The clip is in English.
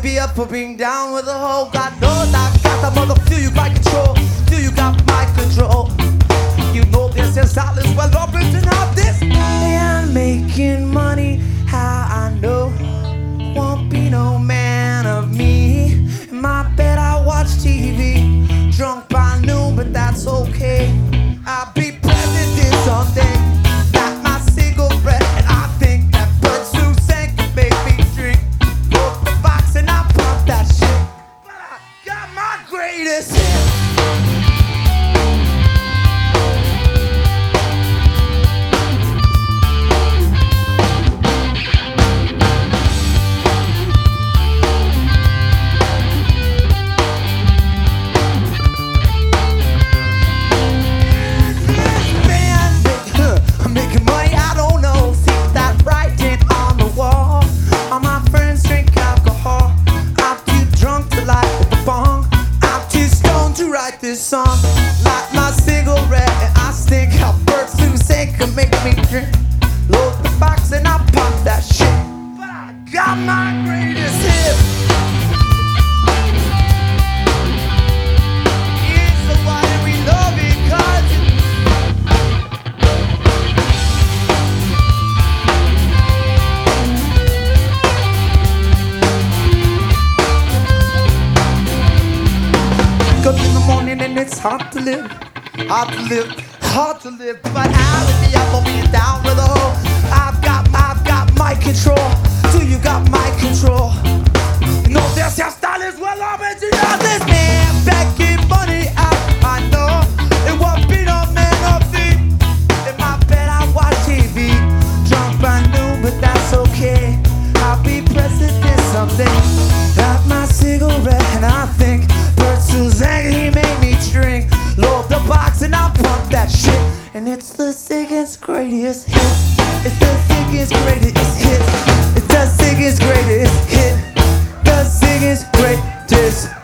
be up or being down with a hoe. God knows I got that mother feel you got control. Feel you got my control. You know this is silence well up written out this. And making money, how I know won't be no man of me. In my bed I watch TV, drunk by noon, but that's okay. I'll be president someday. Light my cigarette, and I think that Bert Susan can make me drink. Go to the box and I pump that shit. But I got my greatest hit. This song, light my cigarette, and I think how Bert Susan can make me drink. Load the box and I pop that shit. But I got my greatest hit. Yeah, so why do we love it? 'Cause wake up in the morning and it's hard to live, hard to live, hard to live. But out of the apple being down with a hoe. I've got my control. So you got my control. You know this your style is well up and you know this man begging money out. I know it won't be no man of me. In my bed I watch TV, drunk by noon, but that's okay. I'll be president someday. Light my cigarette and I think Bert Susan, he made me drink. Load the box and I pump that shit. And it's the sickest greatest hit. It's the sickest greatest hit. It's the sickest greatest hit. The sickest greatest